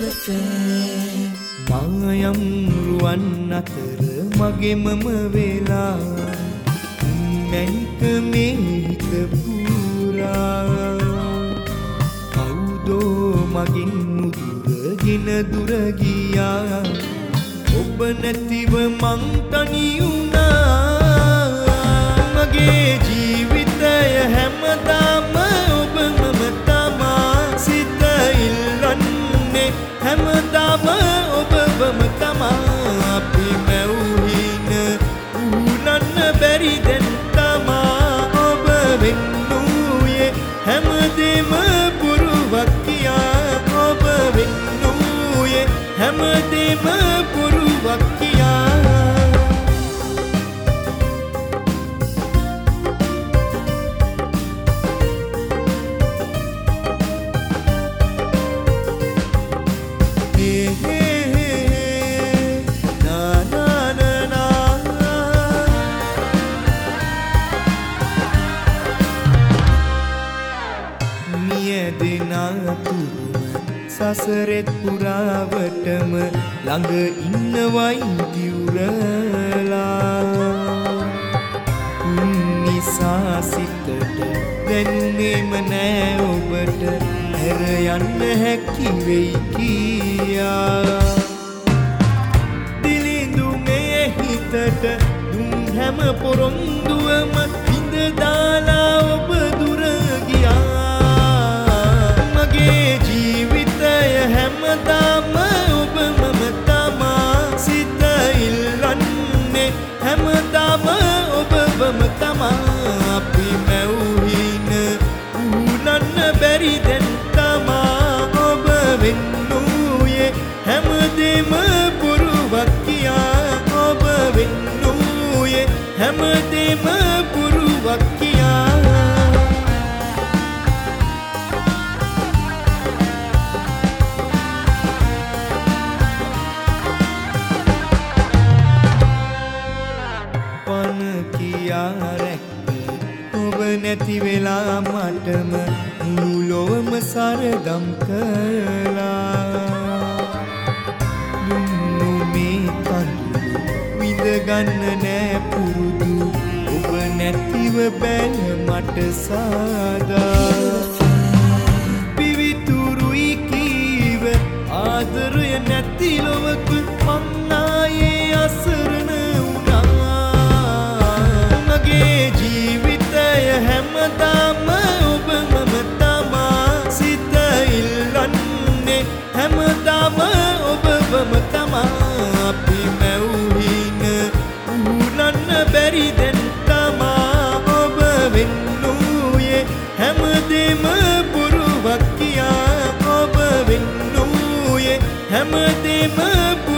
මායම් රුවන් අතර මගෙමම වෙලා මැනික මේ හිත පුරා කවුදෝ මගින් නුදුරගෙන දුර ගියා ඔබ නැතිව මං තනි වුණා මගේ ජීවිතය හැමදාම ඔබමම තමා සිත ඉල්ලන්නේ හැමදාම ඔබවම තමා අපි මැව්හින උනන්න බැරි දැන් තමා ඔබ වෙන්නූයේ හැමදේම පුරුවක් කියා ඔබ වෙන්නූයේ හැමදේම පුරුවක් කියා සසරෙත් පුරාවටම ළඟ ඉන්නවයි දිවුරලා නිසා සිතට දැනුනේම නෑ ඔබට හැර යන්න හැකි වෙයි කියා දිලිඳු මේ හිතට දුම් හැම පොරොන්දුවම හිඳ දාලා ඔබ දුර ගියා මගේ හැමදාම ඔබමම තමා සිත ඉල්ලන්නේ හැමදාම ඔබවම තමා අපි මැව්හින උනන්න බැරි දැන් තමා ඔබ වෙන්නූයේ හැමදේම පුරුවක් කියා ඔබ වෙන්නූයේ හැමදේම පුරුවක් කියා ඔබ නැති වෙලා මටම මුළු ලොවම සරදම් කළා දුන්නු මේ කඳුළු විඳගන්න නෑ පුරුදු ඔබ නැතිව බැල මට සාදා පිවිතුරුයි කීව ආදරය නැති ලොවක මං ආයේ අසරණ හැමදාම ඔබමම තමා සිත ඉල්ලන්නේ හැමදාම ඔබවම තමා අපි මැව්හින උනන්න බැරි දැන් තමා ඔබ වෙන්නූයේ හැමදේම පුරුවක් කියා ඔබ වෙන්නූයේ හැමදේම